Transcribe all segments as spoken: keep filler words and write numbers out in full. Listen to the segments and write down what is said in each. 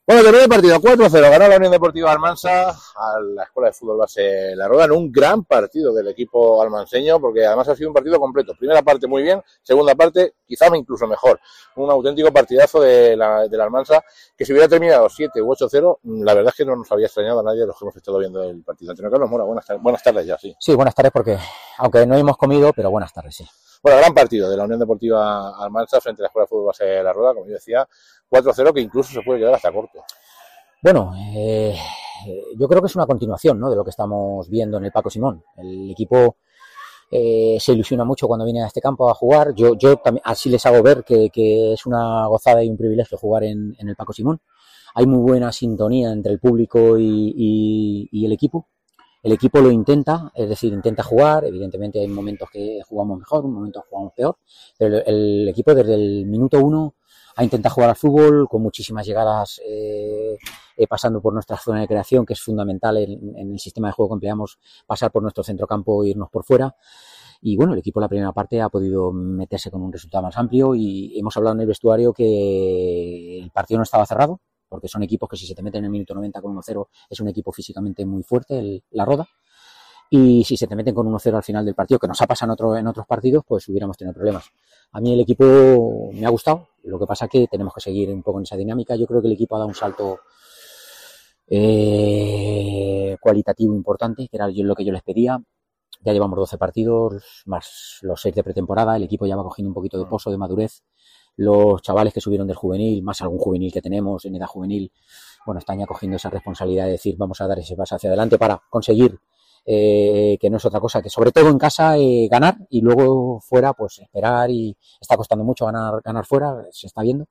Bueno, terminó el partido cuatro cero, ganó la Unión Deportiva Almansa a la Escuela de Fútbol Base La Roda en un gran partido del equipo almanseño, porque además ha sido un partido completo. Primera parte muy bien, segunda parte quizá incluso mejor. Un auténtico partidazo de la, de la Almansa, que si hubiera terminado siete u ocho cero, la verdad es que no nos había extrañado a nadie de los que hemos estado viendo el partido. Antonio Carlos Mora, buenas, buenas tardes ya, sí. Sí, buenas tardes, porque aunque no hemos comido, pero buenas tardes, sí. Bueno, gran partido de la Unión Deportiva Almansa frente a la Escuela de Fútbol Base La Roda, como yo decía, cuatro cero, que incluso se puede quedar hasta corto. Bueno, eh, yo creo que es una continuación, ¿no?, de lo que estamos viendo en el Paco Simón. El equipo eh, se ilusiona mucho cuando viene a este campo a jugar. Yo, yo también así les hago ver que, que es una gozada y un privilegio jugar en, en el Paco Simón. Hay muy buena sintonía entre el público y, y, y el equipo. El equipo lo intenta, es decir, intenta jugar. Evidentemente hay momentos que jugamos mejor, momentos que jugamos peor, pero el, el equipo desde el minuto uno ha intentado jugar al fútbol con muchísimas llegadas, eh, eh, pasando por nuestra zona de creación, que es fundamental en, en el sistema de juego que empleamos, pasar por nuestro centrocampo e irnos por fuera. Y bueno, el equipo en la primera parte ha podido meterse con un resultado más amplio y hemos hablado en el vestuario que el partido no estaba cerrado, porque son equipos que si se te meten en el minuto noventa con uno cero es un equipo físicamente muy fuerte, el, la Roda, y si se te meten con uno cero al final del partido, que nos ha pasado en, otro, en otros partidos, pues hubiéramos tenido problemas. A mí el equipo me ha gustado, lo que pasa es que tenemos que seguir un poco en esa dinámica. Yo creo que el equipo ha dado un salto eh, cualitativo importante, que era lo que yo les pedía. Ya llevamos doce partidos, más los seis de pretemporada, el equipo ya va cogiendo un poquito de pozo, de madurez. Los chavales que subieron del juvenil, más algún juvenil que tenemos en edad juvenil, bueno, están ya cogiendo esa responsabilidad de decir vamos a dar ese paso hacia adelante para conseguir, eh, que no es otra cosa que sobre todo en casa eh, ganar y luego fuera pues esperar, y está costando mucho ganar, ganar fuera, se está viendo.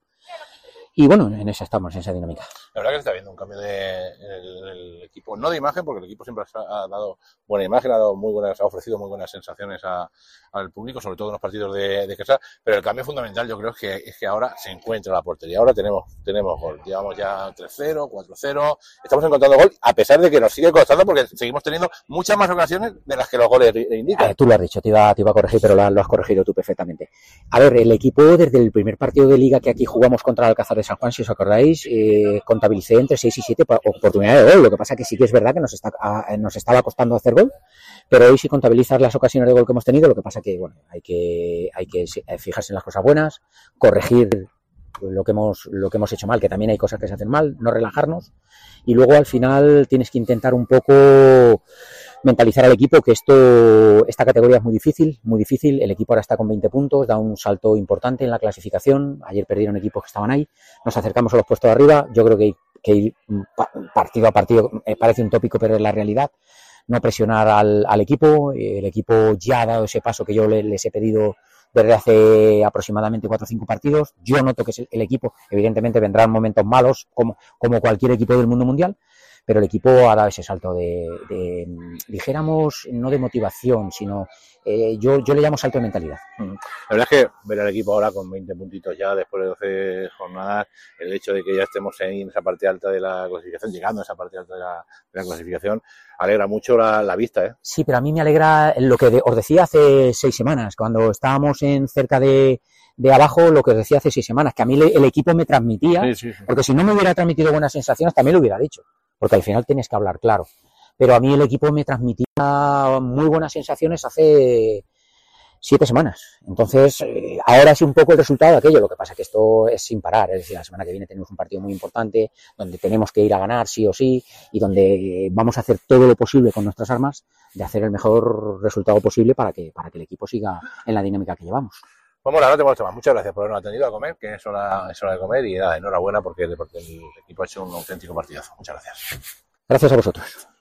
Y bueno, en esa estamos, en esa dinámica. La verdad que se está viendo un cambio de, en, el, en el equipo, no de imagen, porque el equipo siempre ha dado buena imagen, ha dado muy buenas, ha ofrecido muy buenas sensaciones a, al público, sobre todo en los partidos de, de casa, pero el cambio fundamental yo creo es que, es que ahora se encuentra la portería, ahora tenemos, tenemos gol, llevamos ya tres cero, cuatro cero, estamos encontrando gol, a pesar de que nos sigue costando porque seguimos teniendo muchas más ocasiones de las que los goles indican. Eh, tú lo has dicho, te iba, te iba a corregir, pero lo, lo has corregido tú perfectamente. A ver, el equipo desde el primer partido de Liga que aquí jugamos contra el Alcázar de San Juan, si os acordáis, eh, contabilicé entre seis y siete oportunidades de gol. Lo que pasa es que sí que es verdad que nos, está, a, nos estaba costando hacer gol, pero hoy si contabilizas las ocasiones de gol que hemos tenido, lo que pasa es que bueno, hay que, hay que fijarse en las cosas buenas, corregir lo que hemos, lo que hemos hecho mal, que también hay cosas que se hacen mal, no relajarnos, y luego al final tienes que intentar un poco mentalizar al equipo que esto, esta categoría es muy difícil, muy difícil. El equipo ahora está con veinte puntos, da un salto importante en la clasificación. Ayer perdieron equipos que estaban ahí, nos acercamos a los puestos de arriba. Yo creo que, que ir partido a partido eh, parece un tópico, pero es la realidad. No presionar al, al equipo, el equipo ya ha dado ese paso que yo le, les he pedido desde hace aproximadamente cuatro o cinco partidos. Yo noto que es el, el equipo, evidentemente vendrán momentos malos como, como cualquier equipo del mundo mundial, pero el equipo ha dado ese salto de, de dijéramos, no de motivación, sino eh, yo, yo le llamo salto de mentalidad. La verdad es que ver al equipo ahora con veinte puntitos ya después de doce jornadas, el hecho de que ya estemos en esa parte alta de la clasificación, llegando a esa parte alta de la, de la clasificación, alegra mucho la, la vista, ¿eh? Sí, pero a mí me alegra lo que de, os decía hace seis semanas, cuando estábamos en cerca de, de abajo, lo que os decía hace seis semanas, que a mí le, el equipo me transmitía, sí, sí, sí. Porque si no me hubiera transmitido buenas sensaciones, también lo hubiera dicho, porque al final tienes que hablar claro. Pero a mí el equipo me transmitía muy buenas sensaciones hace siete semanas. Entonces, eh, ahora es un poco el resultado de aquello. Lo que pasa es que esto es sin parar. Es decir, la semana que viene tenemos un partido muy importante donde tenemos que ir a ganar sí o sí y donde vamos a hacer todo lo posible con nuestras armas de hacer el mejor resultado posible para que, para que el equipo siga en la dinámica que llevamos. Vamos, ahora te molesto más. Muchas gracias por habernos atendido a comer, que es hora, es hora de comer, y nada, enhorabuena porque, porque el equipo ha hecho un auténtico partidazo. Muchas gracias. Gracias a vosotros.